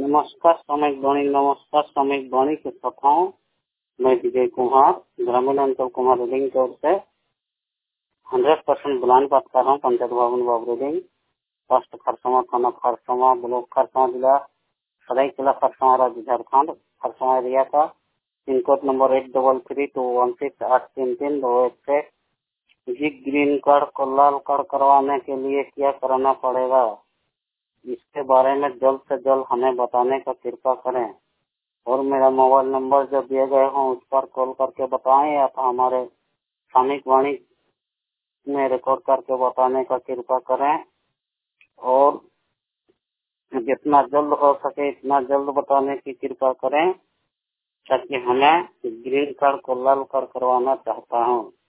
नमस्कार सामयिक वाणी के श्रोताओं, मैं विजय कुमार ग्रामीण अंचल कुमार रीडिंग की ओर से 100% बुलान बात कर रहा हूँ। पंचायत भवन बाब रीडिंग, पोस्ट खरसमा, थाना खरसमा, ब्लॉक खरसमा, जिला सरायकेला खरसमा, राज्य झारखंड। खरसमा एरिया का पिन कोड नंबर 8332168332 से जी ग्रीन कार्ड को लाल कार्ड करवाने के लिए क्या करना पड़ेगा, इसके बारे में जल्द से जल्द हमें बताने का कृपा करें। और मेरा मोबाइल नंबर जो दिए गए हों उस पर कॉल करके बताएं या तो हमारे सामयिक वाणी में रिकॉर्ड करके बताने का कृपा करें। और जितना जल्द हो सके इतना जल्द बताने की कृपा करें, ताकि हमें ग्रीन कार्ड को लाल कार्ड करवाना चाहता हूँ।